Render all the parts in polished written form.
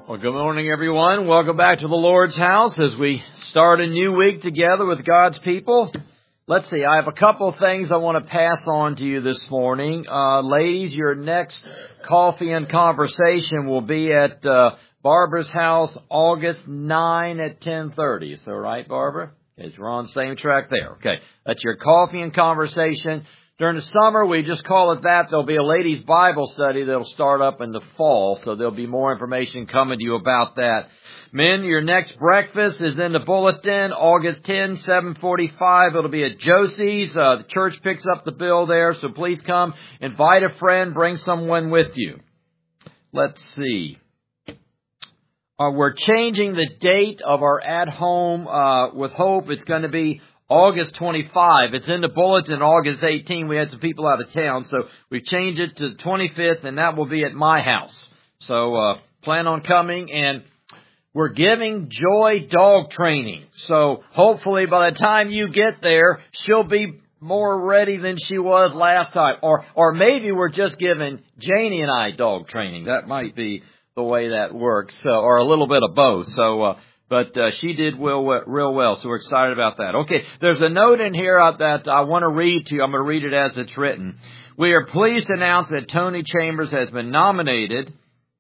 Well, good morning, everyone. Welcome back to the Lord's house as we start a new week together with God's people. Let's see, I have a couple of things I want to pass on to you this morning. Ladies, your next coffee and conversation will be at Barbara's house August 9 at 10:30. Is that right, Barbara? Okay, so we're on the same track there. Okay, that's your coffee and conversation. During the summer, we just call it that. There'll be a ladies' Bible study that'll start up in the fall, so there'll be more information coming to you about that. Men, your next breakfast is in the bulletin, August 10, 7:45. It'll be at Josie's. The church picks up the bill there, so please come. Invite a friend. Bring someone with you. Let's see. We're changing the date of our At Home with Hope. It's going to be August 25. It's in the bulletin August 18. We had some people out of town, so we've changed it to the 25th, and that will be at my house. So plan on coming, and we're giving Joy dog training. So hopefully by the time you get there, she'll be more ready than she was last time. Or maybe we're just giving Janie and I dog training. That might be the way that works, or a little bit of both. So, but she did real well, so we're excited about that. Okay, there's a note in here that I want to read to you. I'm going to read it as it's written. We are pleased to announce that Tony Chambers has been nominated,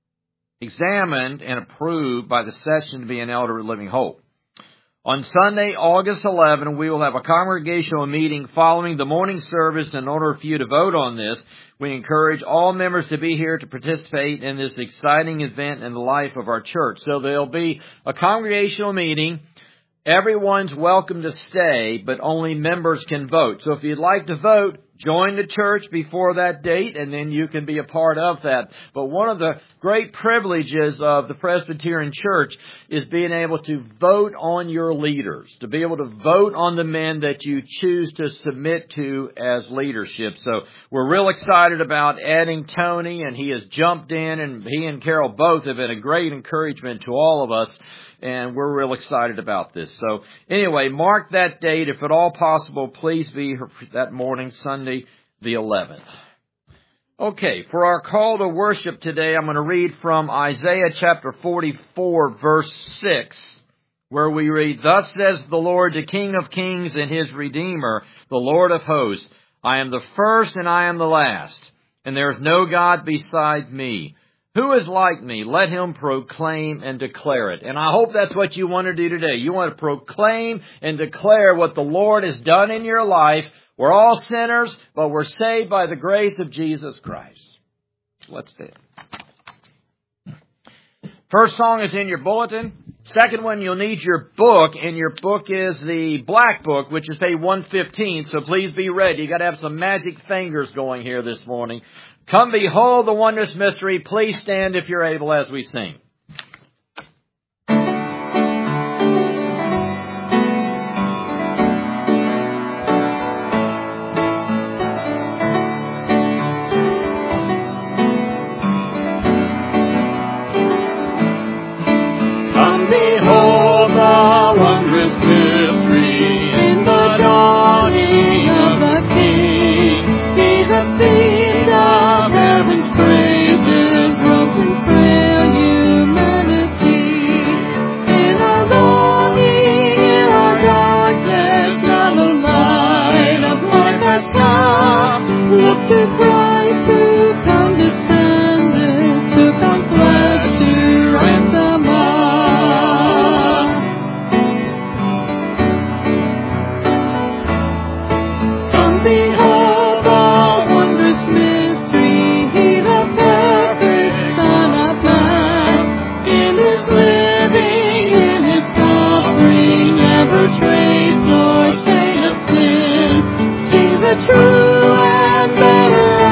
examined, and approved by the session to be an elder at Living Hope. On Sunday, August 11, we will have a congregational meeting following the morning service. In order for you to vote on this, we encourage all members to be here to participate in this exciting event in the life of our church. So there'll be a congregational meeting. Everyone's welcome to stay, but only members can vote. So if you'd like to vote, join the church before that date, and then you can be a part of that. But one of the great privileges of the Presbyterian Church is being able to vote on your leaders, to be able to vote on the men that you choose to submit to as leadership. So we're real excited about adding Tony, and he has jumped in, and he and Carol both have been a great encouragement to all of us. And we're real excited about this. So anyway, mark that date. If at all possible, please be here that morning, Sunday the 11th. Okay, for our call to worship today, I'm going to read from Isaiah chapter 44, verse 6, where we read, "Thus says the Lord, the King of kings and his Redeemer, the Lord of hosts, I am the first and I am the last, and there is no God beside me. Who is like me? Let him proclaim and declare it." And I hope that's what you want to do today. You want to proclaim and declare what the Lord has done in your life. We're all sinners, but we're saved by the grace of Jesus Christ. Let's stand. First song is in your bulletin. Second one, you'll need your book, and your book is the black book, which is page 115, so please be ready. You got to have some magic fingers going here this morning. Come behold the wondrous mystery. Please stand if you're able as we sing. Come behold the wondrous mystery in the dawning of the King. He that seed of heaven's praises rose in frail humanity. In our longing, in our darkness, now the light of life has come. Look to Christ who come descended, took on flesh to ransom us. Come behold the wondrous mystery, he the perfect Son of Man. In his living, in his suffering, never trace nor stain of sin. See the true and better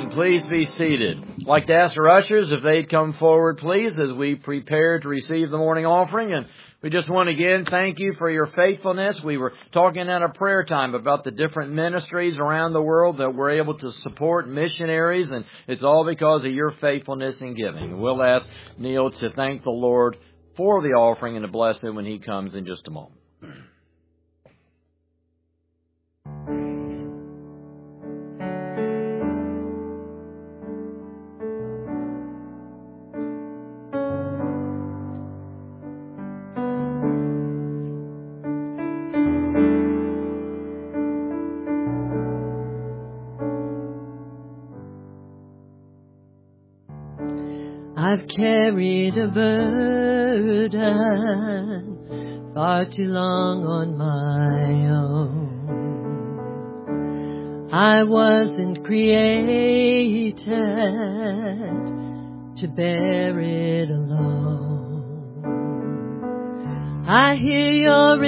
Amen. Please be seated. I'd like to ask our ushers if they'd come forward, please, as we prepare to receive the morning offering. And we just want to again thank you for your faithfulness. We were talking at a prayer time about the different ministries around the world that we're able to support, missionaries, and it's all because of your faithfulness in giving. We'll ask Neil to thank the Lord for the offering and to bless him when he comes in just a moment. I've carried a burden far too long on my own. I wasn't created to bear it alone. I hear your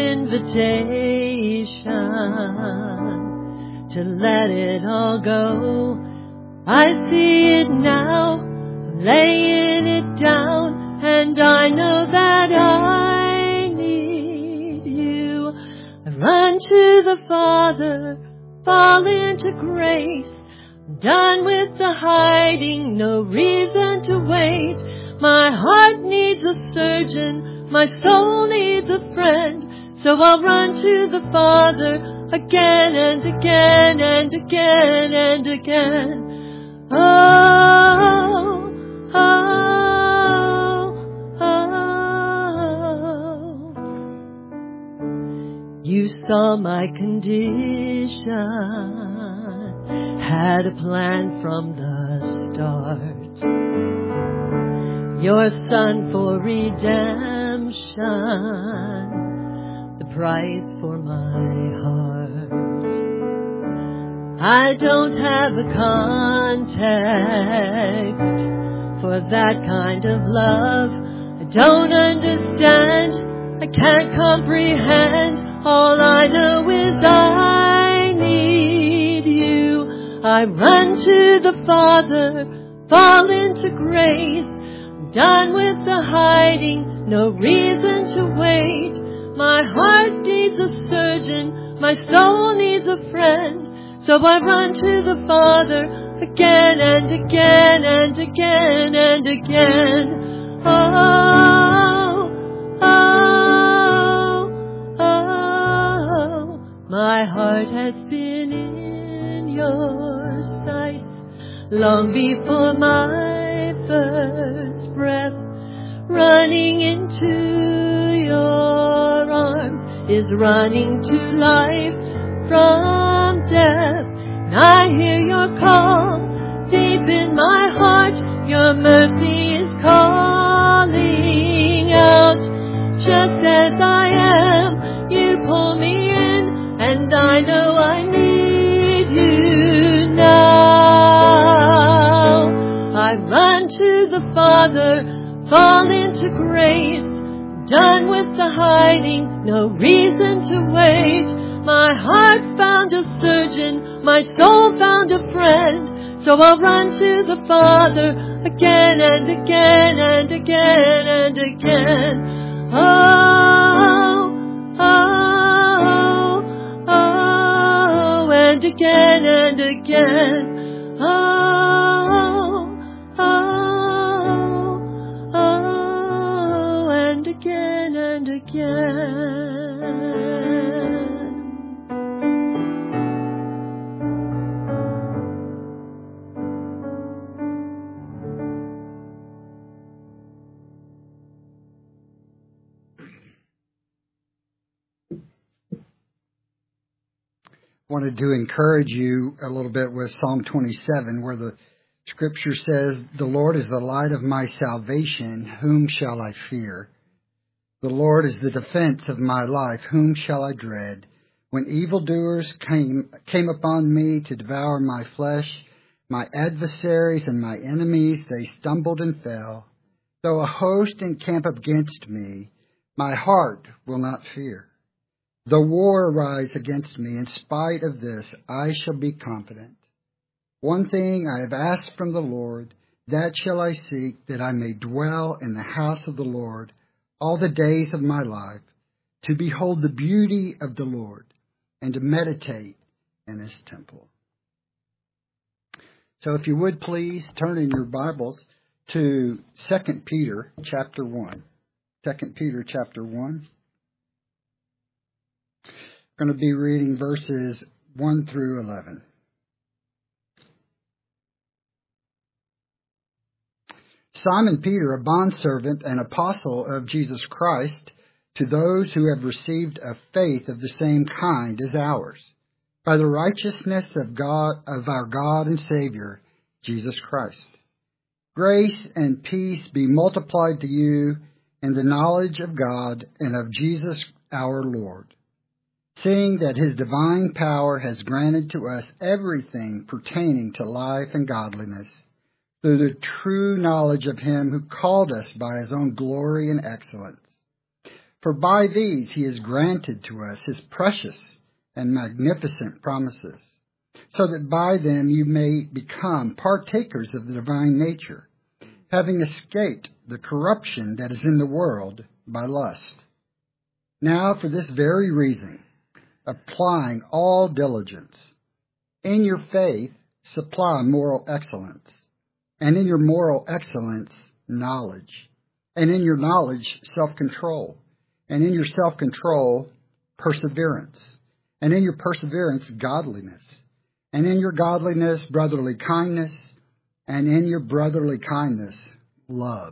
invitation to let it all go. I see it now, I'm laying it down, and I know that I need you. I run to the Father, fall into grace. I'm done with the hiding, no reason to wait. My heart needs a surgeon, my soul needs a friend, so I'll run to the Father again and again and again and again. Oh, oh, oh. You saw my condition, had a plan from the start. Your Son for redemption, the price for my heart. I don't have a context for that kind of love. I don't understand, I can't comprehend. All I know is I need you. I run to the Father, fall into grace. I'm done with the hiding, no reason to wait. My heart needs a surgeon, my soul needs a friend, so I run to the Father again and again and again and again. Oh, oh, oh. My heart has been in your sight long before my first breath. Running into your arms is running to life from death. And I hear your call deep in my heart. Your mercy is calling out. Just as I am, you pull me in, and I know I need you now. I run to the Father, fall into grace. Done with the hiding, no reason to wait. My heart found a surgeon, my soul found a friend, so I'll run to the Father again and again and again and again. Oh, oh, oh, and again and again. Oh, oh, oh, and again and again. Wanted to encourage you a little bit with Psalm 27, where the scripture says, "The Lord is the light of my salvation, whom shall I fear? The Lord is the defense of my life, whom shall I dread? When evildoers came upon me to devour my flesh, my adversaries and my enemies, they stumbled and fell. Though a host encamp against me, my heart will not fear. Though war arise against me, in spite of this, I shall be confident. One thing I have asked from the Lord, that shall I seek, that I may dwell in the house of the Lord all the days of my life, to behold the beauty of the Lord and to meditate in his temple. So if you would please turn in your Bibles to 2 Peter chapter 1. 2 Peter chapter 1. I'm going to be reading verses 1 through 11. Simon Peter, a bondservant and apostle of Jesus Christ, to those who have received a faith of the same kind as ours, by the righteousness of God, of our God and Savior, Jesus Christ. Grace and peace be multiplied to you in the knowledge of God and of Jesus our Lord, seeing that his divine power has granted to us everything pertaining to life and godliness, through the true knowledge of him who called us by his own glory and excellence. For by these he has granted to us his precious and magnificent promises, so that by them you may become partakers of the divine nature, having escaped the corruption that is in the world by lust. Now for this very reason, applying all diligence, in your faith supply moral excellence, and in your moral excellence, knowledge. And in your knowledge, self-control. And in your self-control, perseverance. And in your perseverance, godliness. And in your godliness, brotherly kindness. And in your brotherly kindness, love.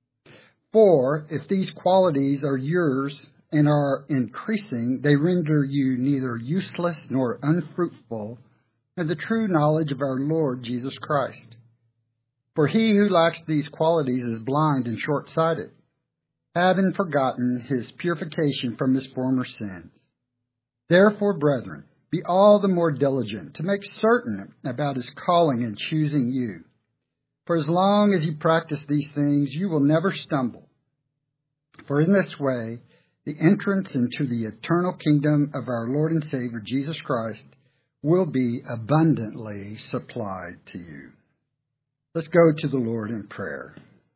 For if these qualities are yours and are increasing, they render you neither useless nor unfruitful in the true knowledge of our Lord Jesus Christ. For he who lacks these qualities is blind and short-sighted, having forgotten his purification from his former sins. Therefore, brethren, be all the more diligent to make certain about his calling and choosing you. For as long as you practice these things, you will never stumble. For in this way, the entrance into the eternal kingdom of our Lord and Savior Jesus Christ will be abundantly supplied to you. Let's go to the Lord in prayer.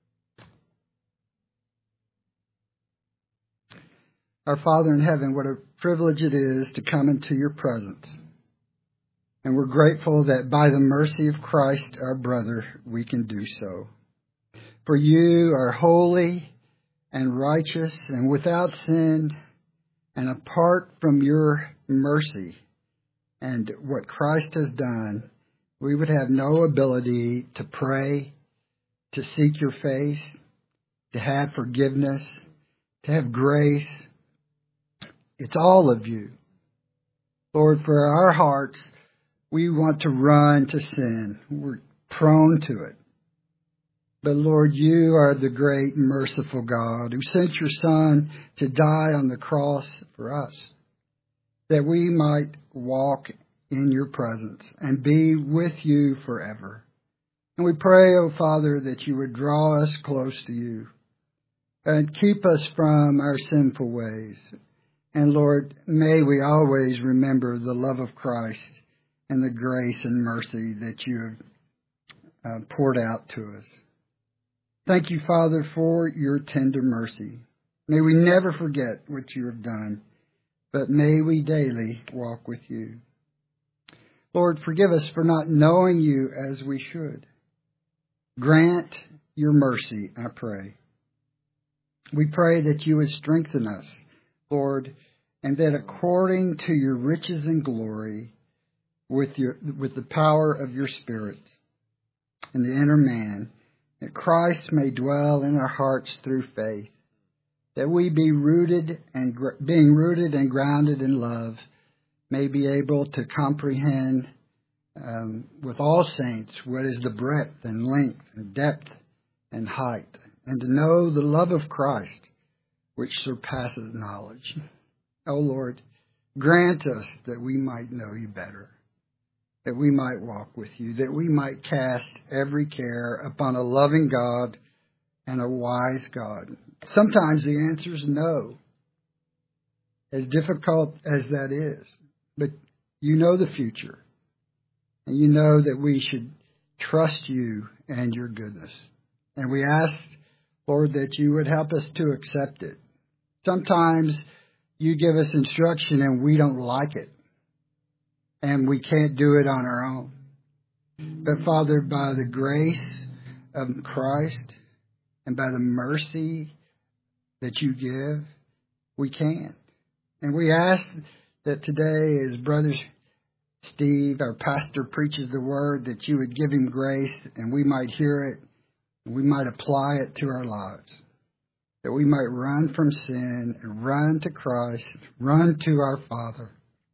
Our Father in heaven, what a privilege it is to come into your presence. And we're grateful that by the mercy of Christ, our brother, we can do so. For you are holy and righteous and without sin, and apart from your mercy and what Christ has done, we would have no ability to pray, to seek your face, to have forgiveness, to have grace. It's all of you. Lord, for our hearts, we want to run to sin. We're prone to it. But Lord, you are the great merciful God who sent your Son to die on the cross for us, that we might walk in your presence and be with you forever. And we pray, O Father, that you would draw us close to you and keep us from our sinful ways. And Lord, may we always remember the love of Christ and the grace and mercy that you have poured out to us. Thank you, Father, for your tender mercy. May we never forget what you have done, but may we daily walk with you. Lord, forgive us for not knowing you as we should. Grant your mercy, I pray. We pray that you would strengthen us, Lord, and that according to your riches and glory, with the power of your Spirit in the inner man, that Christ may dwell in our hearts through faith, that we be rooted and being rooted and grounded in love, may be able to comprehend with all saints what is the breadth and length and depth and height, and to know the love of Christ, which surpasses knowledge. O Lord, grant us that we might know you better, that we might walk with you, that we might cast every care upon a loving God and a wise God. Sometimes the answer is no, as difficult as that is. But you know the future. And you know that we should trust you and your goodness. And we ask, Lord, that you would help us to accept it. Sometimes you give us instruction and we don't like it. And we can't do it on our own. But Father, by the grace of Christ and by the mercy that you give, we can. And we ask that today, as Brother Steve, our pastor, preaches the word, that you would give him grace and we might hear it and we might apply it to our lives. That we might run from sin and run to Christ, run to our Father,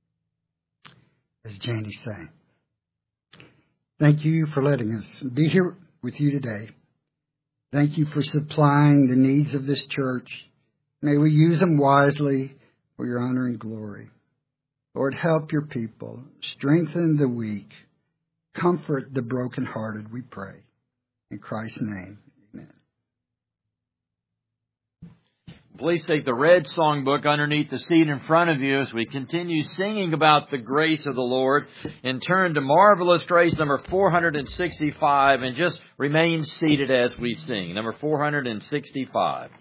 as Janie sang. Thank you for letting us be here with you today. Thank you for supplying the needs of this church. May we use them wisely for your honor and glory. Lord, help your people. Strengthen the weak. Comfort the brokenhearted, we pray. In Christ's name, amen. Please take the red songbook underneath the seat in front of you as we continue singing about the grace of the Lord, and turn to Marvelous Grace number 465 and just remain seated as we sing. Number 465.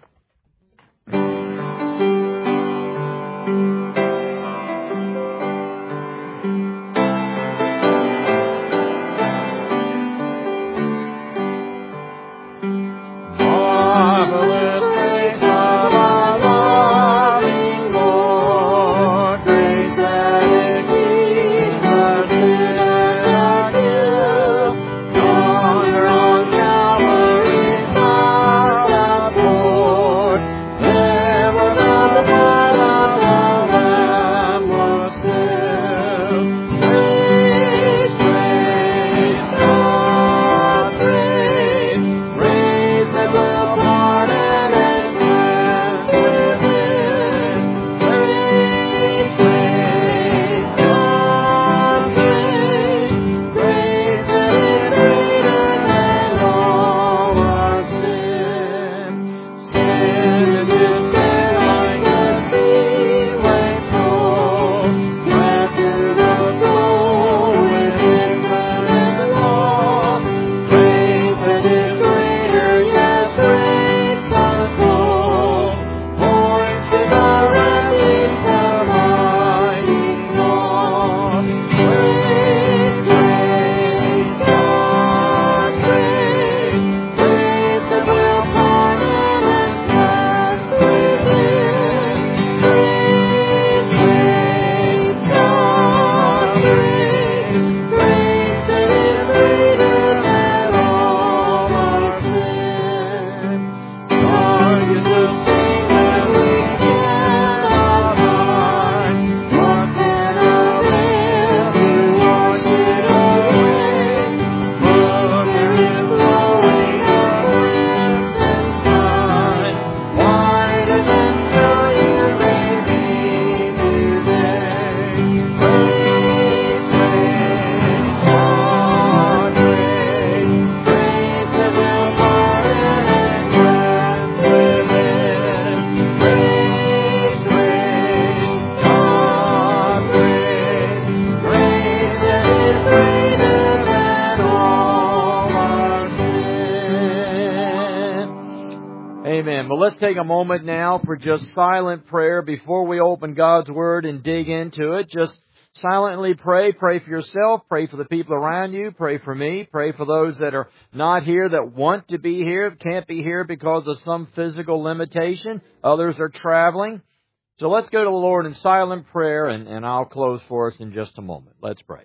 Let's take a moment now for just silent prayer before we open God's Word and dig into it. Just silently pray. Pray for yourself. Pray for the people around you. Pray for me. Pray for those that are not here, that want to be here, can't be here because of some physical limitation. Others are traveling. So let's go to the Lord in silent prayer, and I'll close for us in just a moment. Let's pray.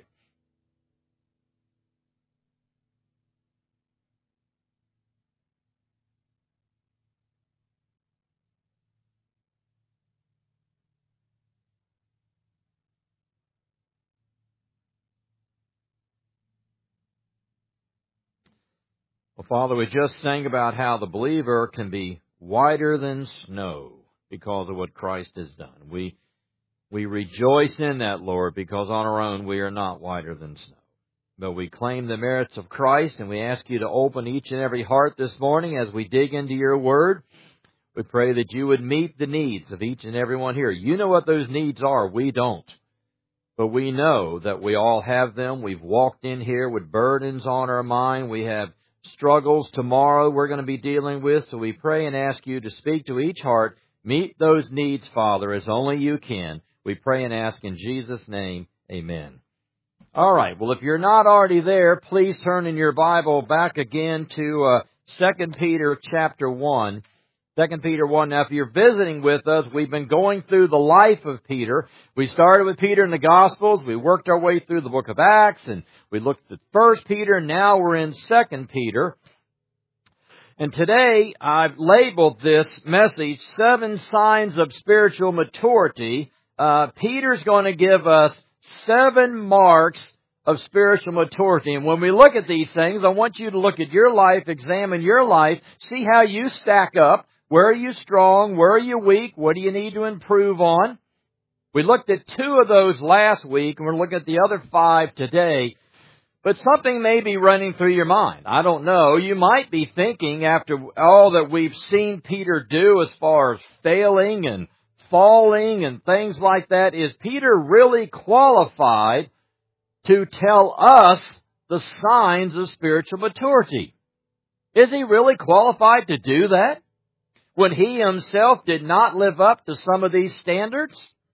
Well, Father, we just sang about how the believer can be whiter than snow because of what Christ has done. We rejoice in that, Lord, because on our own we are not whiter than snow. But we claim the merits of Christ, and we ask you to open each and every heart this morning as we dig into your word. We pray that you would meet the needs of each and every one here. You know what those needs are. We don't. But we know that we all have them. We've walked in here with burdens on our mind. We have struggles tomorrow we're going to be dealing with. So we pray and ask you to speak to each heart. Meet those needs, Father, as only you can. We pray and ask in Jesus' name, amen. All right. Well, if you're not already there, please turn in your Bible back again to 2 Peter chapter 1. 2 Peter 1. Now, if you're visiting with us, we've been going through the life of Peter. We started with Peter in the Gospels. We worked our way through the book of Acts, and we looked at 1 Peter. Now we're in 2 Peter. And today, I've labeled this message, 7 Signs of Spiritual Maturity. Peter's going to give us 7 marks of spiritual maturity. And when we look at these things, I want you to look at your life, examine your life, see how you stack up. Where are you strong? Where are you weak? What do you need to improve on? We looked at 2 of those last week, and we're looking at the other 5 today. But something may be running through your mind. I don't know. You might be thinking, after all that we've seen Peter do as far as failing and falling and things like that, is Peter really qualified to tell us the signs of spiritual maturity? Is he really qualified to do that when he himself did not live up to some of these standards?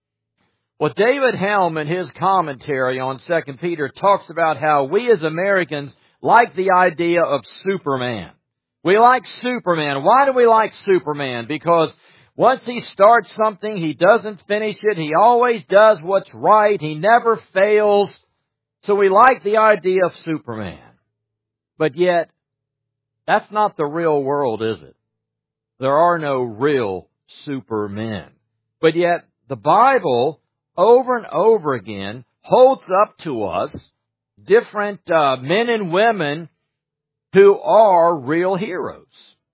Well, David Helm, in his commentary on 2 Peter, talks about how we as Americans like the idea of Superman. We like Superman. Why do we like Superman? Because once he starts something, he doesn't finish it. He always does what's right. He never fails. So we like the idea of Superman. But yet, that's not the real world, is it? There are no real supermen. But yet, the Bible, over and over again, holds up to us different men and women who are real heroes.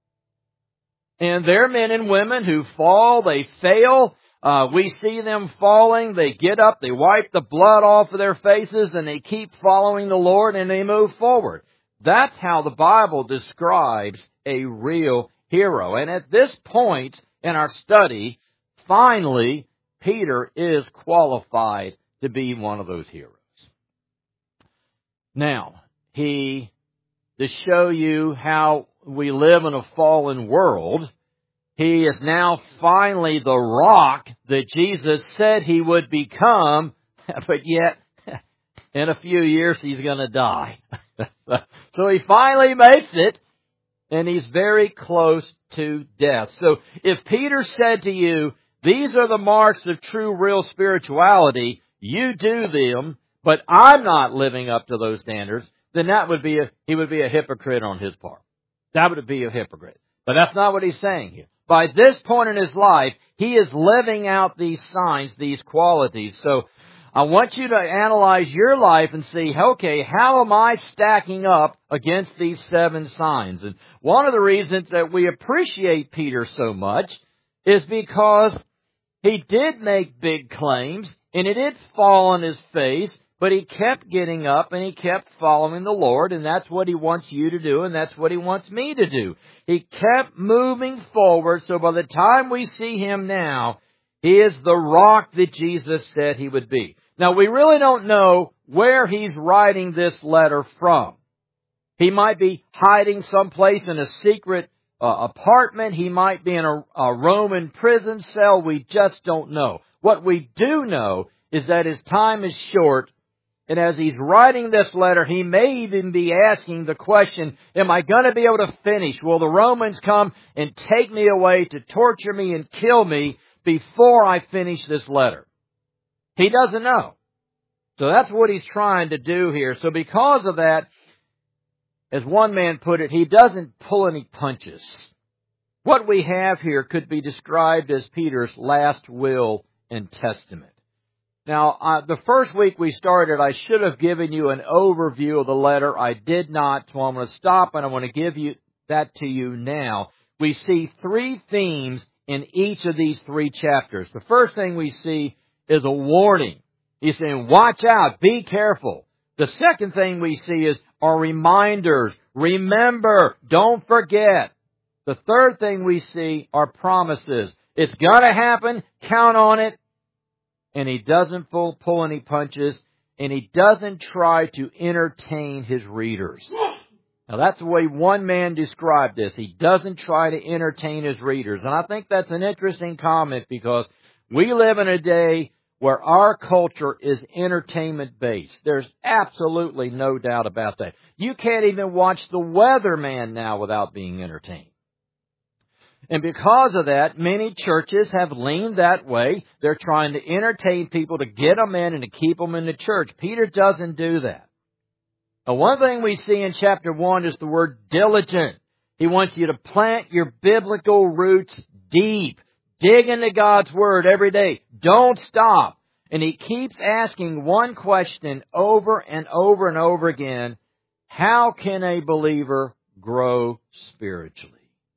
And they're men and women who fall, they fail. We see them falling, they get up, they wipe the blood off of their faces, and they keep following the Lord, and they move forward. That's how the Bible describes a real hero. And at this point in our study, finally, Peter is qualified to be one of those heroes. Now, to show you how we live in a fallen world, he is now finally the rock that Jesus said he would become, but yet, in a few years, he's going to die. So he finally makes it, and he's very close to death. So if Peter said to you, these are the marks of true, real spirituality, you do them, but I'm not living up to those standards, then he would be a hypocrite on his part. That would be a hypocrite. But that's not what he's saying here. By this point in his life, he is living out these signs, these qualities. So I want you to analyze your life and see, okay, how am I stacking up against these 7 signs? And one of the reasons that we appreciate Peter so much is because he did make big claims, and it did fall on his face, but he kept getting up and he kept following the Lord, and that's what he wants you to do, and that's what he wants me to do. He kept moving forward, so by the time we see him now, he is the rock that Jesus said he would be. Now, we really don't know where he's writing this letter from. He might be hiding someplace in a secret apartment. He might be in a Roman prison cell. We just don't know. What we do know is that his time is short, and as he's writing this letter, he may even be asking the question, am I going to be able to finish? Will the Romans come and take me away to torture me and kill me before I finish this letter? He doesn't know. So that's what he's trying to do here. So because of that, as one man put it, he doesn't pull any punches. What we have here could be described as Peter's last will and testament. Now, the first week we started, I should have given you an overview of the letter. I did not, so I'm going to stop and I want to give you that to you now. We see 3 themes in each of these 3 chapters. The first thing we see is a warning. He's saying, watch out, be careful. The second thing we see are reminders. Remember, don't forget. The third thing we see are promises. It's going to happen, count on it. and he doesn't pull any punches, and he doesn't try to entertain his readers. Now, that's the way one man described this. He doesn't try to entertain his readers. And I think that's an interesting comment because we live in a day where our culture is entertainment-based. There's absolutely no doubt about that. You can't even watch The Weatherman now without being entertained. And because of that, many churches have leaned that way. They're trying to entertain people to get them in and to keep them in the church. Peter doesn't do that. Now, one thing we see in chapter 1 is the word diligent. He wants you to plant your biblical roots deep. Dig into God's Word every day. Don't stop. And he keeps asking one question over and over and over again. How can a believer grow spiritually?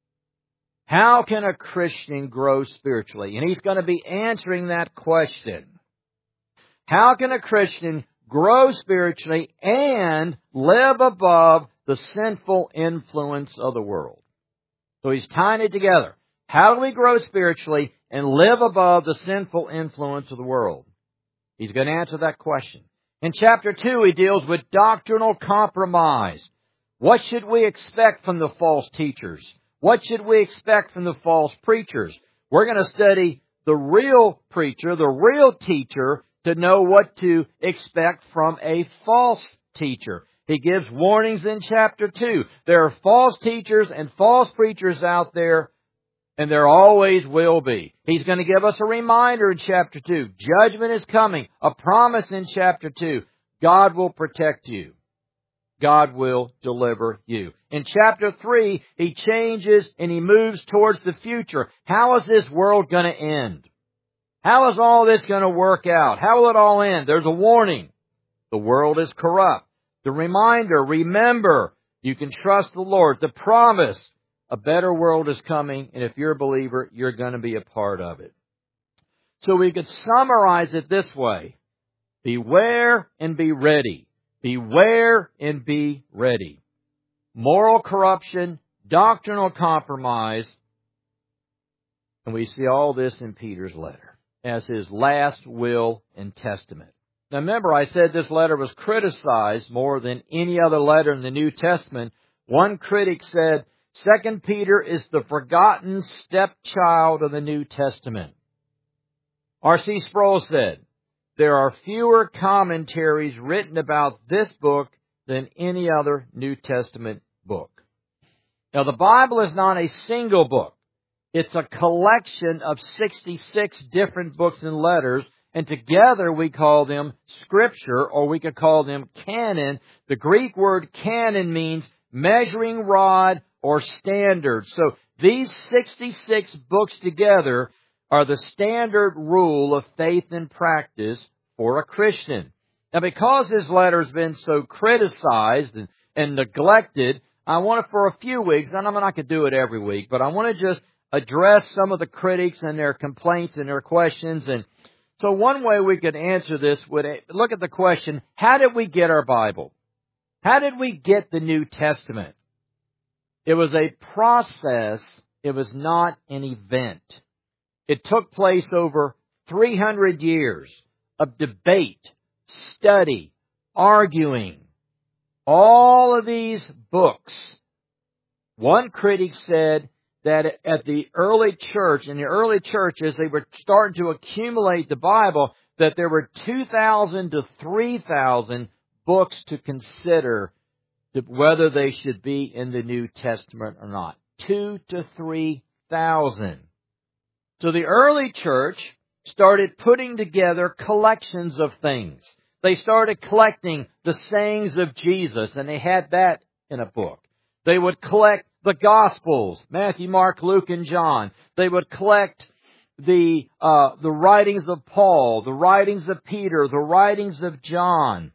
How can a Christian grow spiritually? And he's going to be answering that question. How can a Christian grow spiritually and live above the sinful influence of the world? So he's tying it together. How do we grow spiritually and live above the sinful influence of the world? He's going to answer that question. In chapter 2, he deals with doctrinal compromise. What should we expect from the false teachers? What should we expect from the false preachers? We're going to study the real preacher, the real teacher, to know what to expect from a false teacher. He gives warnings in chapter 2. There are false teachers and false preachers out there, and there always will be. He's going to give us a reminder in chapter 2. Judgment is coming. A promise in chapter 2. God will protect you. God will deliver you. In chapter 3, he changes and he moves towards the future. How is this world going to end? How is all this going to work out? How will it all end? There's a warning. The world is corrupt. The reminder, remember, you can trust the Lord. The promise, a better world is coming, and if you're a believer, you're going to be a part of it. So we could summarize it this way. Beware and be ready. Beware and be ready. Moral corruption, doctrinal compromise, and we see all this in Peter's letter as his last will and testament. Now remember, I said this letter was criticized more than any other letter in the New Testament. One critic said, 2 Peter is the forgotten stepchild of the New Testament. R.C. Sproul said, there are fewer commentaries written about this book than any other New Testament book. Now, the Bible is not a single book. It's a collection of 66 different books and letters, and together we call them Scripture, or we could call them canon. The Greek word canon means measuring rod or standard. So these 66 books together are the standard rule of faith and practice for a Christian. Now, because this letter has been so criticized and neglected, I want to, for a few weeks, and I'm not going to do it every week, but I want to just address some of the critics and their complaints and their questions. And so one way we could answer this would look at the question, how did we get our Bible? How did we get the New Testament? It was a process. It was not an event. It took place over 300 years of debate, study, arguing. All of these books. One critic said that at the early church, in the early churches, they were starting to accumulate the Bible, that there were 2,000 to 3,000 books to consider whether they should be in the New Testament or not. 2,000 to 3,000. So the early church started putting together collections of things. They started collecting the sayings of Jesus, and they had that in a book. They would collect the Gospels, Matthew, Mark, Luke, and John. They would collect the writings of Paul, the writings of Peter, the writings of John.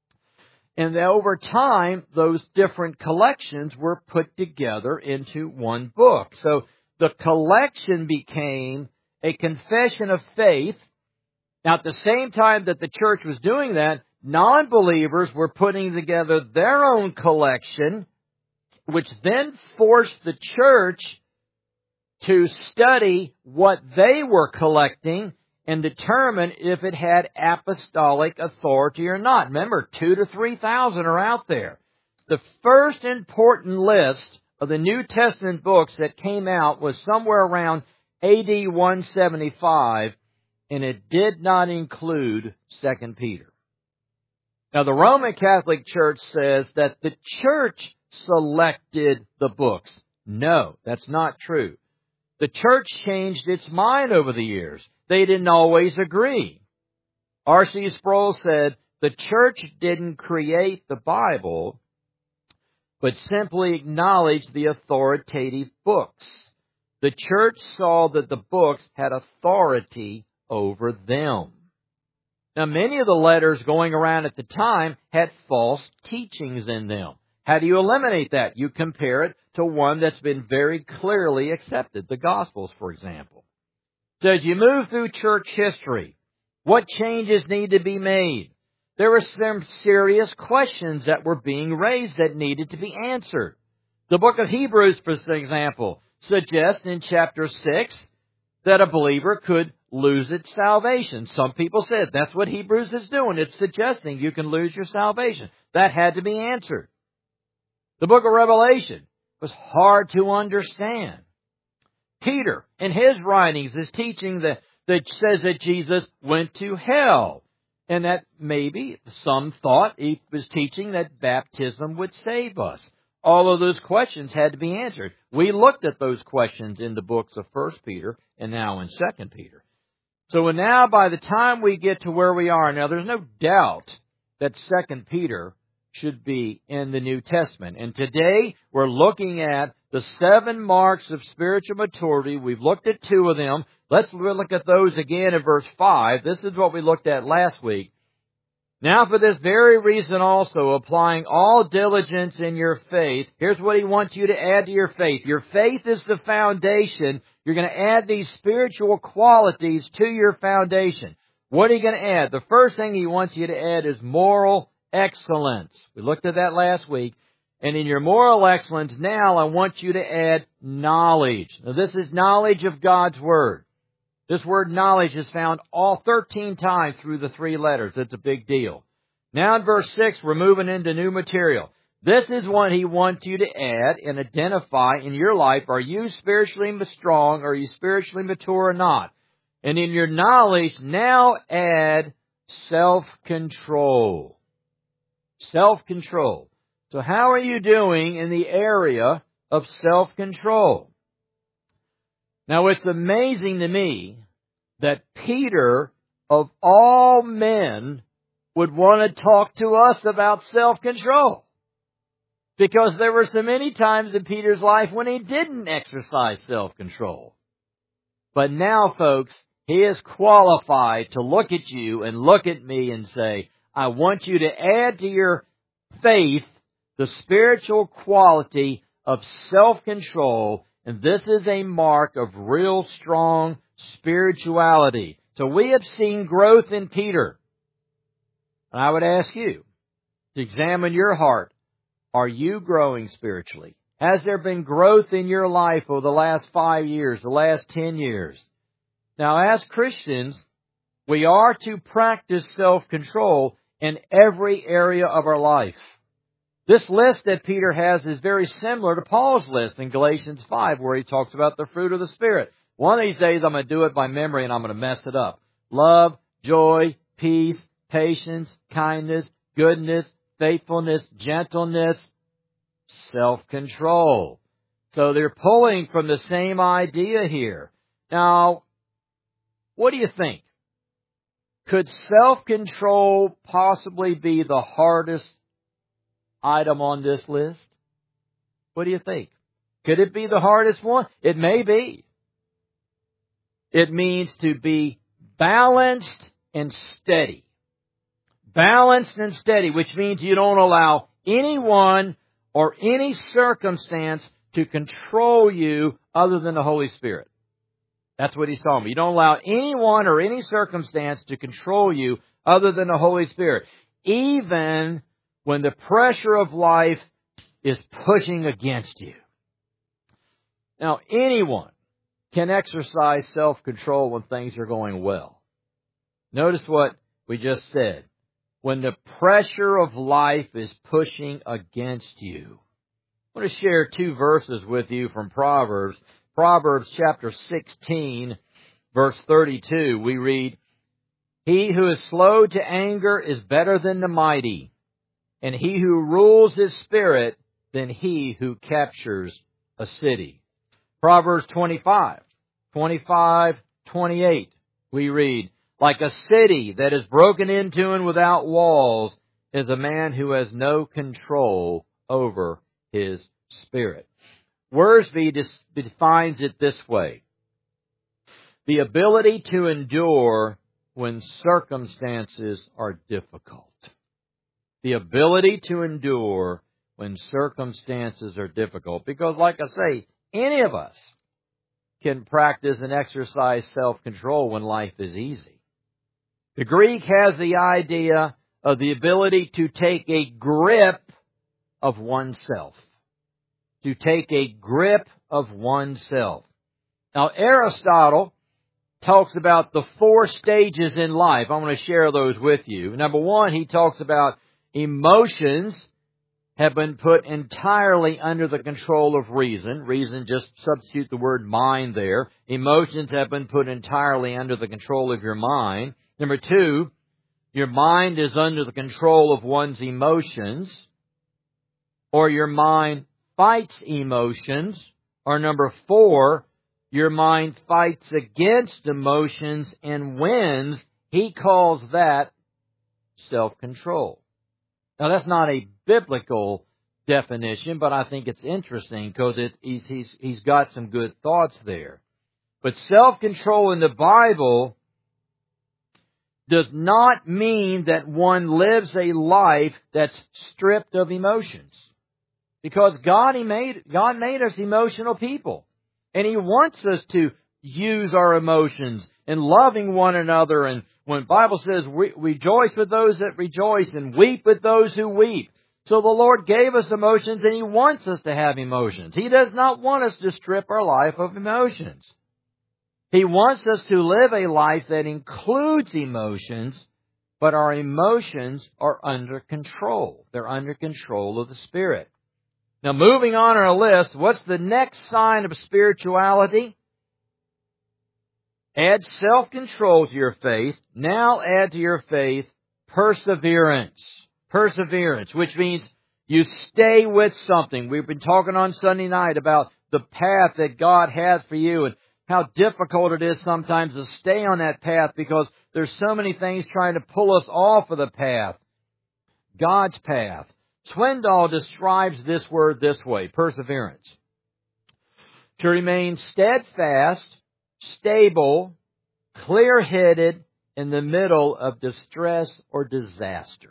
And over time, those different collections were put together into one book. So the collection became a confession of faith. Now, at the same time that the church was doing that, non-believers were putting together their own collection, which then forced the church to study what they were collecting and determine if it had apostolic authority or not. Remember, 2,000 to 3,000 are out there. The first important list of the New Testament books that came out was somewhere around AD 175, and it did not include 2 Peter. Now, the Roman Catholic Church says that the church selected the books. No, that's not true. The church changed its mind over the years. They didn't always agree. R.C. Sproul said, the church didn't create the Bible, but simply acknowledged the authoritative books. The church saw that the books had authority over them. Now, many of the letters going around at the time had false teachings in them. How do you eliminate that? You compare it to one that's been very clearly accepted, the Gospels, for example. So as you move through church history, what changes need to be made? There were some serious questions that were being raised that needed to be answered. The book of Hebrews, for example, suggests in chapter 6 that a believer could lose its salvation. Some people said that's what Hebrews is doing. It's suggesting you can lose your salvation. That had to be answered. The book of Revelation was hard to understand. Peter, in his writings, is teaching that says that Jesus went to hell. And that maybe some thought he was teaching that baptism would save us. All of those questions had to be answered. We looked at those questions in the books of 1 Peter and now in 2 Peter. So now by the time we get to where we are now, there's no doubt that 2 Peter should be in the New Testament. And today we're looking at the 7 marks of spiritual maturity. We've looked at 2 of them. Let's look at those again in verse 5. This is what we looked at last week. Now for this very reason also, applying all diligence in your faith. Here's what he wants you to add to your faith. Your faith is the foundation. You're going to add these spiritual qualities to your foundation. What are you going to add? The first thing he wants you to add is moral excellence. We looked at that last week. And in your moral excellence, now I want you to add knowledge. Now this is knowledge of God's Word. This word knowledge is found all 13 times through the 3 letters. It's a big deal. Now in verse 6, we're moving into new material. This is what he wants you to add and identify in your life. Are you spiritually strong? Are you spiritually mature or not? And in your knowledge, now add self-control. Self-control. So how are you doing in the area of self-control? Now, it's amazing to me that Peter, of all men, would want to talk to us about self-control. Because there were so many times in Peter's life when he didn't exercise self-control. But now, folks, he is qualified to look at you and look at me and say, I want you to add to your faith the spiritual quality of self-control. And this is a mark of real strong spirituality. So we have seen growth in Peter. And I would ask you to examine your heart. Are you growing spiritually? Has there been growth in your life over the last 5 years, the last 10 years? Now, as Christians, we are to practice self-control in every area of our life. This list that Peter has is very similar to Paul's list in Galatians 5, where he talks about the fruit of the Spirit. One of these days I'm going to do it by memory and I'm going to mess it up. Love, joy, peace, patience, kindness, goodness, faithfulness, gentleness, self-control. So they're pulling from the same idea here. Now, what do you think? Could self-control possibly be the hardest item on this list? What do you think? Could it be the hardest one? It may be. It means to be balanced and steady. Balanced and steady, which means you don't allow anyone or any circumstance to control you other than the Holy Spirit. That's what he's telling me. You don't allow anyone or any circumstance to control you other than the Holy Spirit. Even when the pressure of life is pushing against you. Now, anyone can exercise self-control when things are going well. Notice what we just said. When the pressure of life is pushing against you. I want to share two verses with you from Proverbs. Proverbs chapter 16, verse 32, we read, "He who is slow to anger is better than the mighty, and he who rules his spirit than he who captures a city." Proverbs 25, 28, we read, "Like a city that is broken into and without walls is a man who has no control over his spirit." Wiersbe defines it this way: the ability to endure when circumstances are difficult. The ability to endure when circumstances are difficult. Because, like I say, any of us can practice and exercise self-control when life is easy. The Greek has the idea of the ability to take a grip of oneself. To take a grip of oneself. Now, Aristotle talks about the 4 stages in life. I want to share those with you. Number 1, he talks about emotions have been put entirely under the control of reason. Reason, just substitute the word mind there. Emotions have been put entirely under the control of your mind. Number 2, your mind is under the control of one's emotions, or your mind fights emotions. Or number 4, your mind fights against emotions and wins. He calls that self-control. Now, that's not a biblical definition, but I think it's interesting because he's got some good thoughts there. But self-control in the Bible does not mean that one lives a life that's stripped of emotions. Because God made us emotional people. And He wants us to use our emotions in loving one another. And when the Bible says, rejoice with those that rejoice and weep with those who weep. So the Lord gave us emotions, and He wants us to have emotions. He does not want us to strip our life of emotions. He wants us to live a life that includes emotions, but our emotions are under control. They're under control of the Spirit. Now, moving on our list, what's the next sign of spirituality? Add self-control to your faith. Now add to your faith perseverance. Perseverance, which means you stay with something. We've been talking on Sunday night about the path that God has for you and how difficult it is sometimes to stay on that path because there's so many things trying to pull us off of the path. God's path. Swindoll describes this word this way, perseverance: to remain steadfast, stable, clear-headed in the middle of distress or disaster.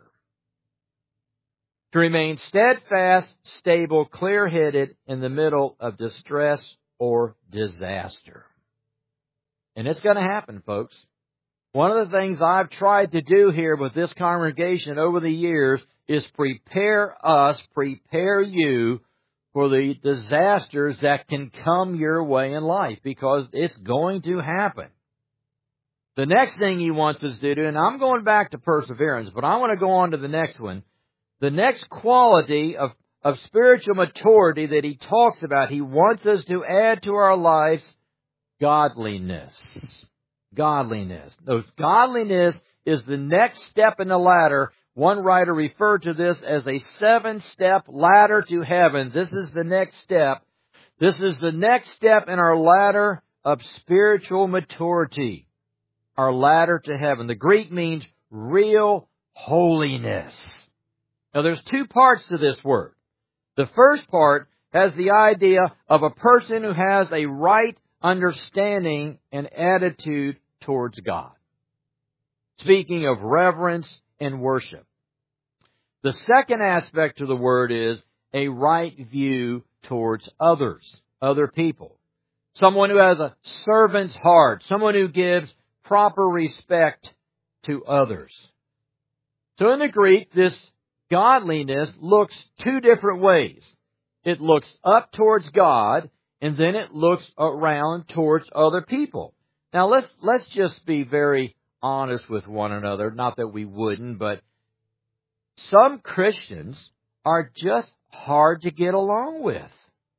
To remain steadfast, stable, clear-headed in the middle of distress or disaster. And it's going to happen, folks. One of the things I've tried to do here with this congregation over the years is prepare you for the disasters that can come your way in life, because it's going to happen. The next thing He wants us to do, and I'm going back to perseverance, but I want to go on to the next one. The next quality of spiritual maturity that He talks about, He wants us to add to our lives godliness. Godliness. Godliness is the next step in the ladder. One writer referred to this as a 7-step ladder to heaven. This is the next step. This is the next step in our ladder of spiritual maturity. Our ladder to heaven. The Greek means real holiness. Now, there's 2 parts to this word. The first part has the idea of a person who has a right understanding and attitude towards God. Speaking of reverence and worship. The second aspect of the word is a right view towards others, other people. Someone who has a servant's heart, someone who gives proper respect to others. So in the Greek, this godliness looks 2 different ways. It looks up towards God, and then it looks around towards other people. Now let's just be very honest with one another. Not that we wouldn't, but some Christians are just hard to get along with.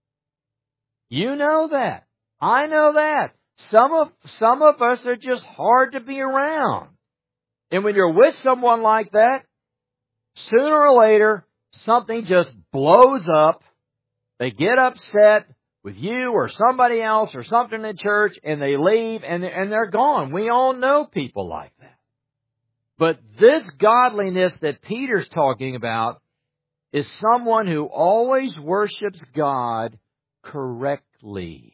You know that. I know that. Some of us are just hard to be around. And when you're with someone like that, sooner or later, something just blows up. They get upset with you or somebody else or something in church, and they leave, and they're gone. We all know people like that. But this godliness that Peter's talking about is someone who always worships God correctly.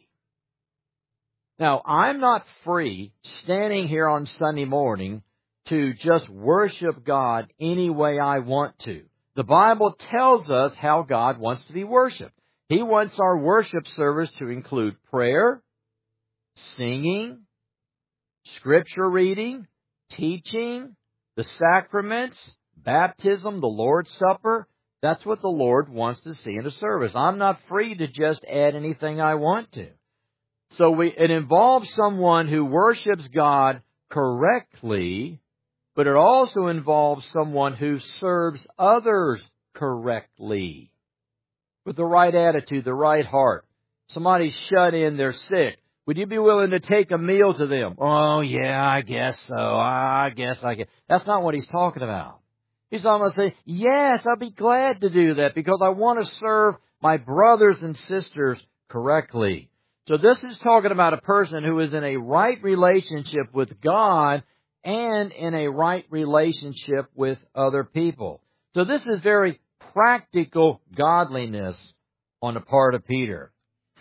Now, I'm not free standing here on Sunday morning to just worship God any way I want to. The Bible tells us how God wants to be worshiped. He wants our worship service to include prayer, singing, scripture reading, teaching, the sacraments, baptism, the Lord's Supper. That's what the Lord wants to see in a service. I'm not free to just add anything I want to. So it involves someone who worships God correctly, but it also involves someone who serves others correctly, with the right attitude, the right heart. Somebody's shut in, they're sick. Would you be willing to take a meal to them? Oh, yeah, I guess so. I guess I can. That's not what he's talking about. He's almost saying, yes, I'll be glad to do that because I want to serve my brothers and sisters correctly. So this is talking about a person who is in a right relationship with God and in a right relationship with other people. So this is very practical godliness on the part of Peter.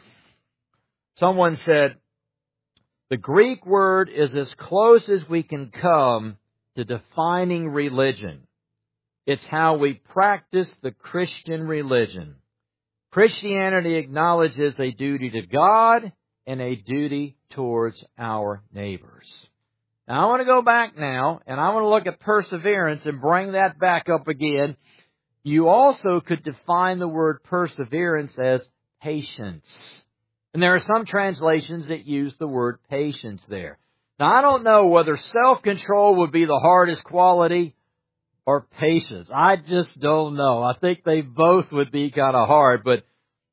Someone said, the Greek word is as close as we can come to defining religion. It's how we practice the Christian religion. Christianity acknowledges a duty to God and a duty towards our neighbors. Now, I want to go back now, and I want to look at perseverance and bring that back up again. You also could define the word perseverance as patience. And there are some translations that use the word patience there. Now, I don't know whether self-control would be the hardest quality or patience. I just don't know. I think they both would be kind of hard. But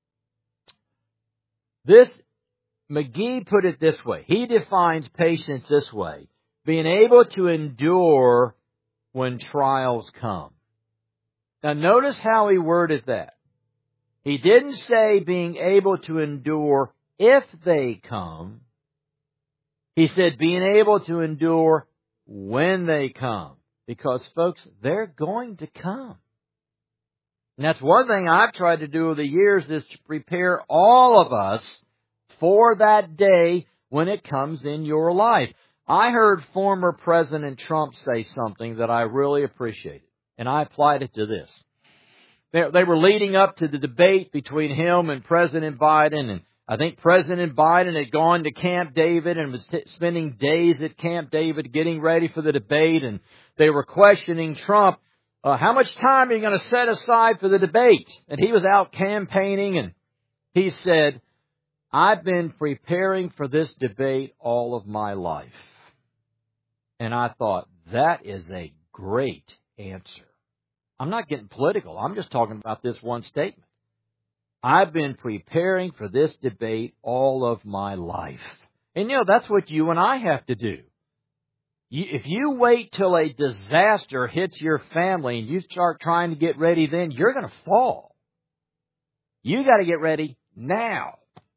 McGee put it this way. He defines patience this way. Being able to endure when trials come. Now notice how he worded that. He didn't say being able to endure if they come. He said being able to endure when they come. Because, folks, they're going to come. And that's one thing I've tried to do over the years is to prepare all of us for that day when it comes in your life. I heard former President Trump say something that I really appreciated, and I applied it to this. They were leading up to the debate between him and President Biden, and I think President Biden had gone to Camp David and was spending days at Camp David getting ready for the debate, and they were questioning Trump, how much time are you going to set aside for the debate? And he was out campaigning, and he said, I've been preparing for this debate all of my life. And I thought, that is a great answer. I'm not getting political. I'm just talking about this one statement. I've been preparing for this debate all of my life. And that's what you and I have to do. If you wait till a disaster hits your family and you start trying to get ready then, you're going to fall. You got to get ready now.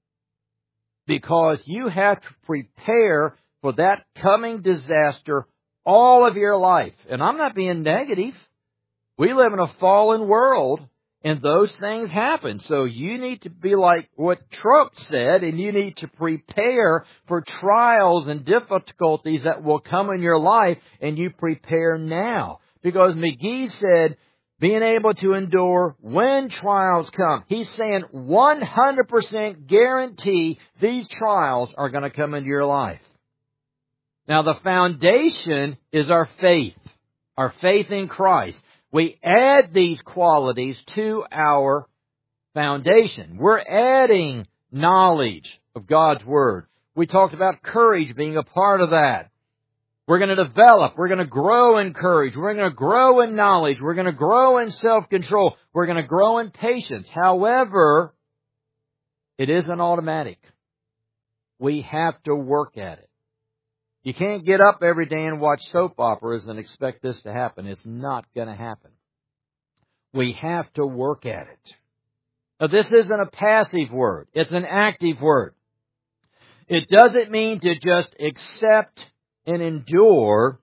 Because you have to prepare for that coming disaster all of your life. And I'm not being negative. We live in a fallen world, and those things happen. So you need to be like what Trump said, and you need to prepare for trials and difficulties that will come in your life, and you prepare now. Because McGee said, being able to endure when trials come. He's saying 100% guarantee these trials are going to come into your life. Now, the foundation is our faith in Christ. We add these qualities to our foundation. We're adding knowledge of God's Word. We talked about courage being a part of that. We're going to develop. We're going to grow in courage. We're going to grow in knowledge. We're going to grow in self-control. We're going to grow in patience. However, it isn't automatic. We have to work at it. You can't get up every day and watch soap operas and expect this to happen. It's not going to happen. We have to work at it. Now, this isn't a passive word. It's an active word. It doesn't mean to just accept and endure.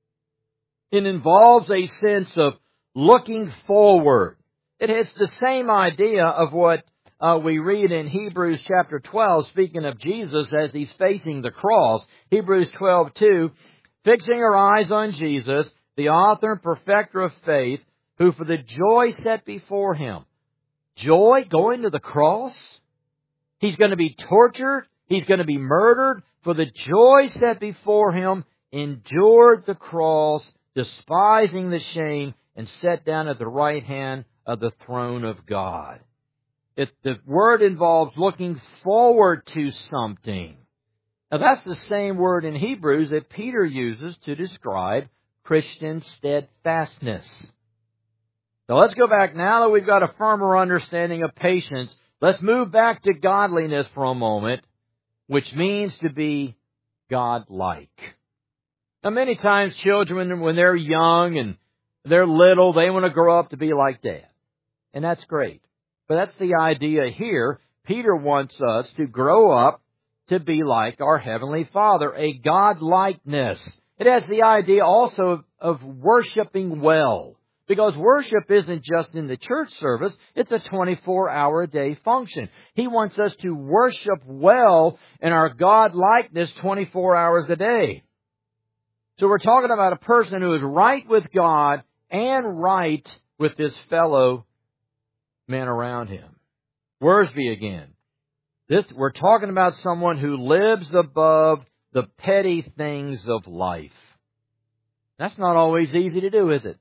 It involves a sense of looking forward. It has the same idea of what we read in Hebrews chapter 12, speaking of Jesus as He's facing the cross. Hebrews 12:2, fixing our eyes on Jesus, the author and perfecter of faith, who for the joy set before Him. Joy going to the cross? He's going to be tortured. He's going to be murdered. For the joy set before Him, endured the cross, despising the shame, and sat down at the right hand of the throne of God. The word involves looking forward to something. Now that's the same word in Hebrews that Peter uses to describe Christian steadfastness. Now let's go back. Now that we've got a firmer understanding of patience, let's move back to godliness for a moment, which means to be God-like. Now many times children, when they're young and they're little, they want to grow up to be like Dad. And that's great. But that's the idea here. Peter wants us to grow up to be like our Heavenly Father, a God-likeness. It has the idea also of worshiping well. Because worship isn't just in the church service, it's a 24-hour-a-day function. He wants us to worship well in our God-likeness 24 hours a day. So we're talking about a person who is right with God and right with his fellow men around him. Worsby again. We're talking about someone who lives above the petty things of life. That's not always easy to do, is it?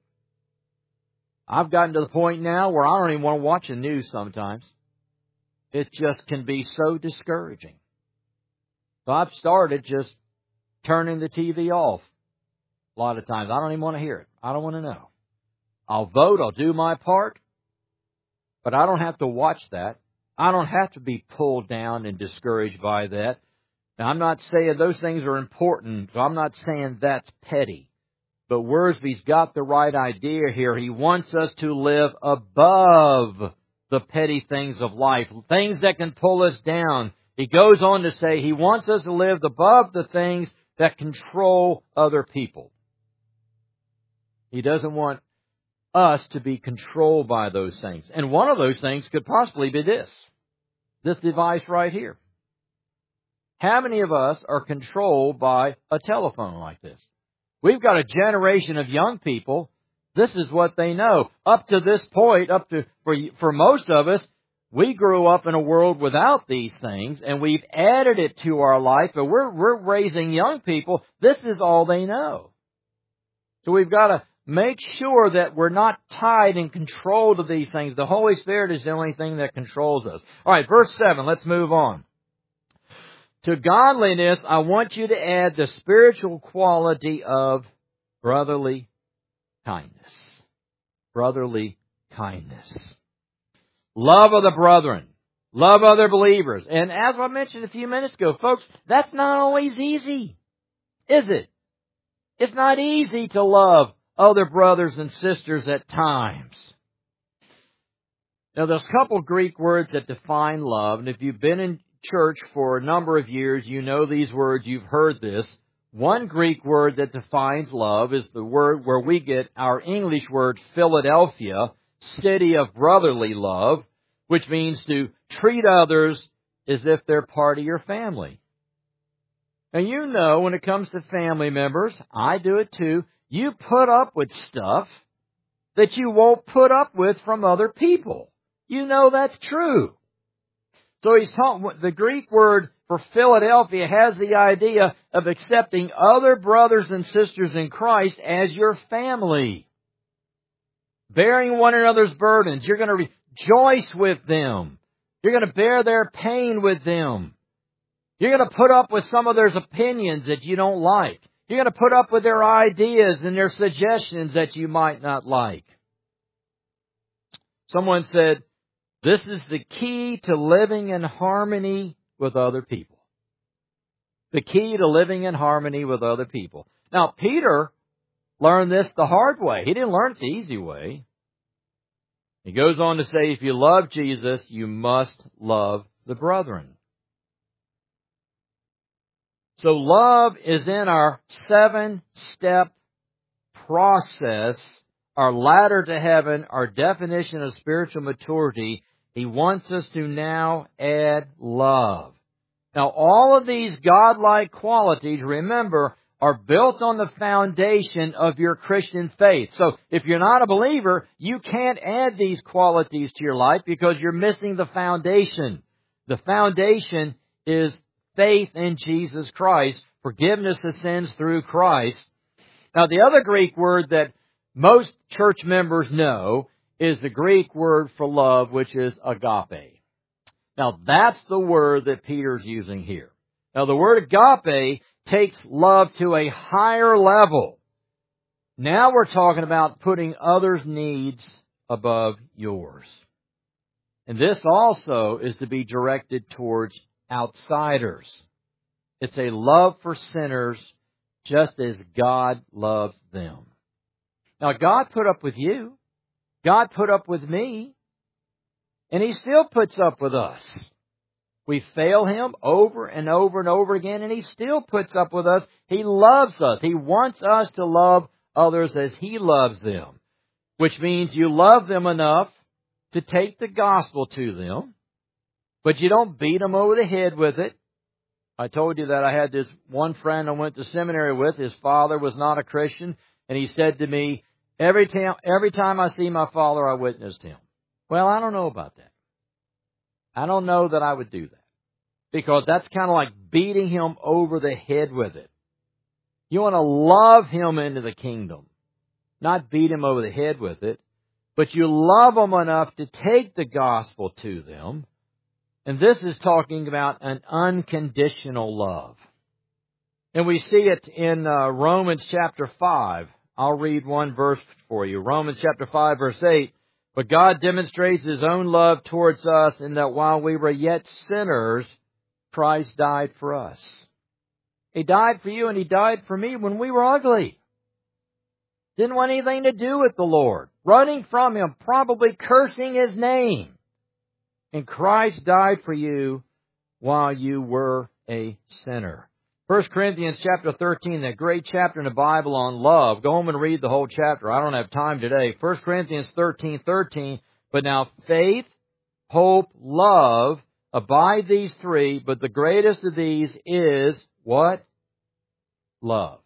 I've gotten to the point now where I don't even want to watch the news sometimes. It just can be so discouraging. So I've started just turning the TV off. A lot of times I don't even want to hear it. I don't want to know. I'll vote, I'll do my part, but I don't have to watch that. I don't have to be pulled down and discouraged by that. Now, I'm not saying those things are important, so I'm not saying that's petty. But Worsby's got the right idea here. He wants us to live above the petty things of life, things that can pull us down. He goes on to say he wants us to live above the things that control other people. He doesn't want us to be controlled by those things. And one of those things could possibly be this device right here. How many of us are controlled by a telephone like this? We've got a generation of young people. This is what they know. Up to this point, for most of us, we grew up in a world without these things, and we've added it to our life, but we're raising young people. This is all they know. So we've got to make sure that we're not tied and controlled to these things. The Holy Spirit is the only thing that controls us. All right, verse 7, let's move on. To godliness, I want you to add the spiritual quality of brotherly kindness. Brotherly kindness. Love of the brethren. Love other believers. And as I mentioned a few minutes ago, folks, that's not always easy, is it? It's not easy to love other brothers and sisters at times. Now, there's a couple Greek words that define love, and if you've been in church for a number of years, you know these words, you've heard this. One Greek word that defines love is the word where we get our English word Philadelphia, city of brotherly love, which means to treat others as if they're part of your family. Now, you know, when it comes to family members, I do it too, you put up with stuff that you won't put up with from other people. You know that's true. So the Greek word for Philadelphia has the idea of accepting other brothers and sisters in Christ as your family. Bearing one another's burdens. You're going to rejoice with them. You're going to bear their pain with them. You're going to put up with some of their opinions that you don't like. You're going to put up with their ideas and their suggestions that you might not like. Someone said, this is the key to living in harmony with other people. The key to living in harmony with other people. Now, Peter learned this the hard way. He didn't learn it the easy way. He goes on to say, if you love Jesus, you must love the brethren. So love is in our 7-step process, our ladder to heaven, our definition of spiritual maturity. He wants us to now add love. Now, all of these godlike qualities, remember, are built on the foundation of your Christian faith. So, if you're not a believer, you can't add these qualities to your life because you're missing the foundation. The foundation is faith in Jesus Christ, forgiveness of sins through Christ. Now, the other Greek word that most church members know is the Greek word for love, which is agape. Now, that's the word that Peter's using here. Now, the word agape takes love to a higher level. Now we're talking about putting others' needs above yours. And this also is to be directed towards outsiders. It's a love for sinners just as God loves them. Now, God put up with you. God put up with me. And He still puts up with us. We fail Him over and over and over again, and He still puts up with us. He loves us. He wants us to love others as He loves them, which means you love them enough to take the gospel to them, but you don't beat them over the head with it. I told you that I had this one friend I went to seminary with. His father was not a Christian, and he said to me, every time I see my father, I witnessed him. Well, I don't know about that. I don't know that I would do that. Because that's kind of like beating him over the head with it. You want to love him into the kingdom. Not beat him over the head with it. But you love them enough to take the gospel to them. And this is talking about an unconditional love. And we see it in Romans chapter 5. I'll read one verse for you. Romans chapter 5, verse 8. But God demonstrates His own love towards us in that while we were yet sinners, Christ died for us. He died for you and He died for me when we were ugly. Didn't want anything to do with the Lord. Running from Him, probably cursing His name. And Christ died for you while you were a sinner. 1 Corinthians chapter 13, that great chapter in the Bible on love. Go home and read the whole chapter. I don't have time today. 1 Corinthians 13:13. But now faith, hope, love, abide these three, but the greatest of these is what? Love.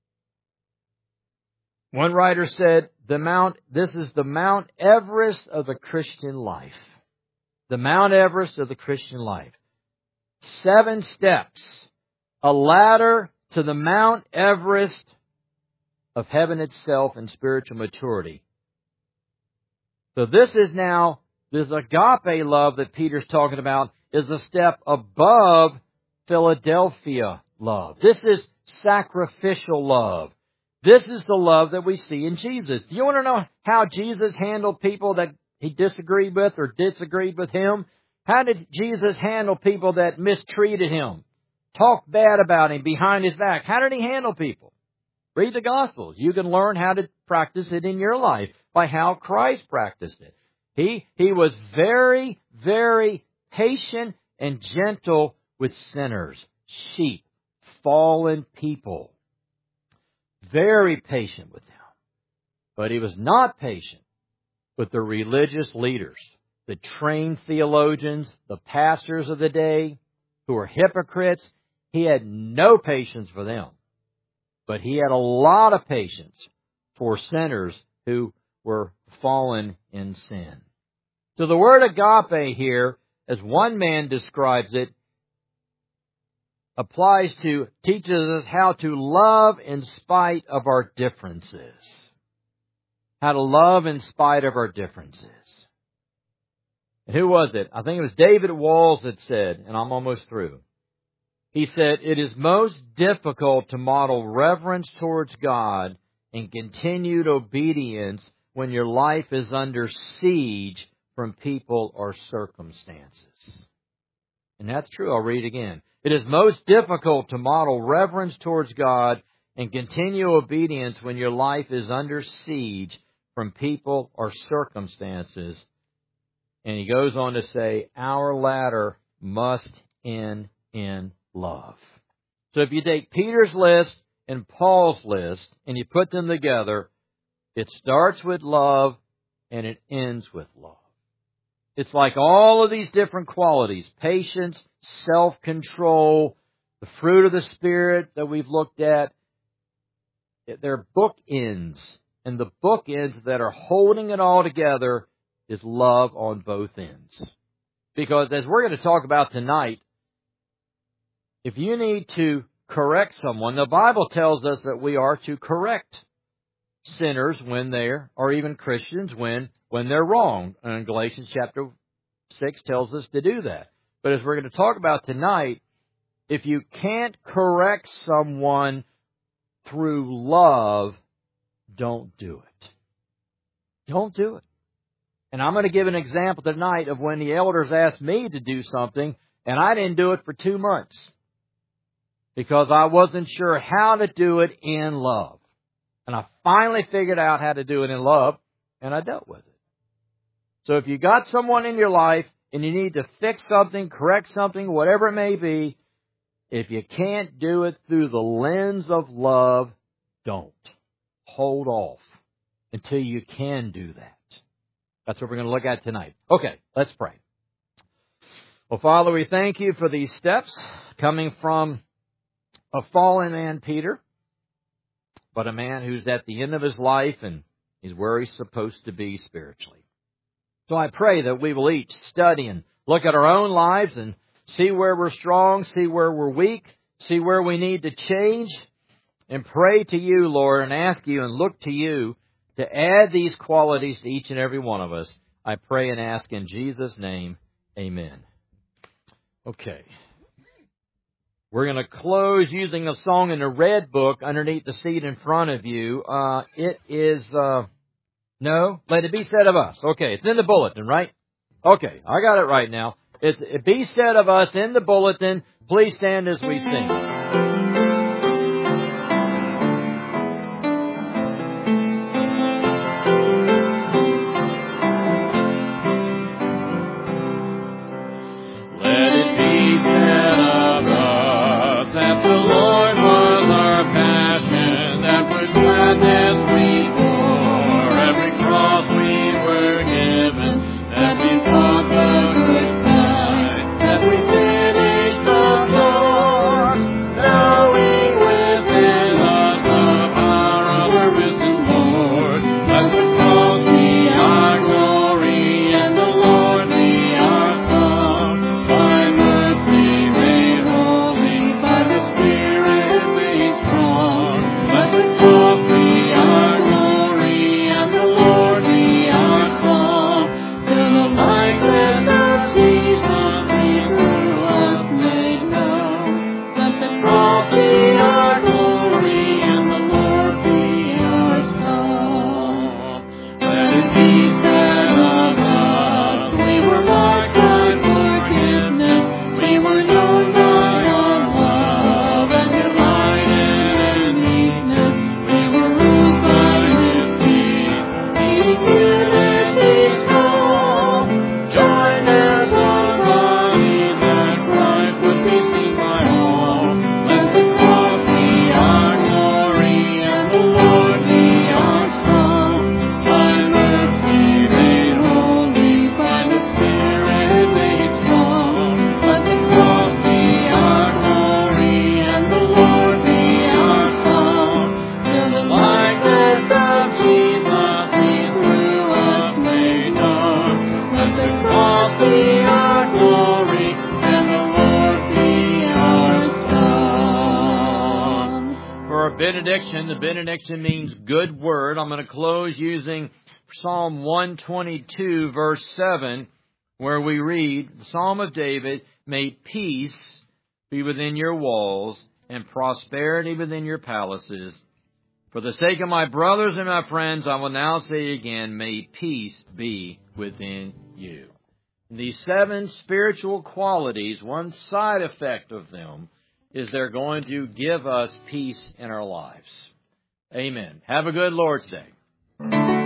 One writer said, this is the Mount Everest of the Christian life. The Mount Everest of the Christian life. 7 steps. A ladder to the Mount Everest of heaven itself and spiritual maturity. So this agape love that Peter's talking about is a step above Philadelphia love. This is sacrificial love. This is the love that we see in Jesus. Do you want to know how Jesus handled people that He disagreed with or disagreed with Him? How did Jesus handle people that mistreated Him? Talk bad about Him behind His back. How did He handle people? Read the Gospels. You can learn how to practice it in your life by how Christ practiced it. He was very, very patient and gentle with sinners, sheep, fallen people. Very patient with them. But He was not patient with the religious leaders, the trained theologians, the pastors of the day, who were hypocrites. He had no patience for them. But He had a lot of patience for sinners who were fallen in sin. So the word agape here, as one man describes it, teaches us how to love in spite of our differences. How to love in spite of our differences. And who was it? I think it was David Walls that said, and I'm almost through, He said, it is most difficult to model reverence towards God and continued obedience when your life is under siege from people or circumstances. And that's true. I'll read it again. It is most difficult to model reverence towards God and continue obedience when your life is under siege from people or circumstances. And he goes on to say, our ladder must end in love. So if you take Peter's list and Paul's list and you put them together, it starts with love and it ends with love. It's like all of these different qualities, patience, self-control, the fruit of the Spirit that we've looked at, they're bookends. And the bookends that are holding it all together is love on both ends. Because as we're going to talk about tonight, if you need to correct someone, the Bible tells us that we are to correct sinners when they're, or even Christians when they're wrong. And Galatians chapter 6 tells us to do that. But as we're going to talk about tonight, if you can't correct someone through love, don't do it. Don't do it. And I'm going to give an example tonight of when the elders asked me to do something, and I didn't do it for 2 months because I wasn't sure how to do it in love. And I finally figured out how to do it in love, and I dealt with it. So if you got someone in your life and you need to fix something, correct something, whatever it may be, if you can't do it through the lens of love, don't. Hold off until you can do that. That's what we're going to look at tonight. Okay, let's pray. Well, Father, we thank you for these steps coming from a fallen man, Peter, but a man who's at the end of his life and he's where he's supposed to be spiritually. So I pray that we will each study and look at our own lives and see where we're strong, see where we're weak, see where we need to change, and pray to you, Lord, and ask you and look to you to add these qualities to each and every one of us. I pray and ask in Jesus' name, amen. Okay. We're going to close using a song in the red book underneath the seat in front of you. It is, no, Let It Be Said of Us. Okay, it's in the bulletin, right? Okay, I got it right now. It's It Be Said of Us in the bulletin. Please stand as we sing. The benediction means good word. I'm going to close using Psalm 122, verse 7, where we read, the Psalm of David, may peace be within your walls, and prosperity within your palaces. For the sake of my brothers and my friends, I will now say again, may peace be within you. These 7 spiritual qualities, one side effect of them is they're going to give us peace in our lives. Amen. Have a good Lord's Day.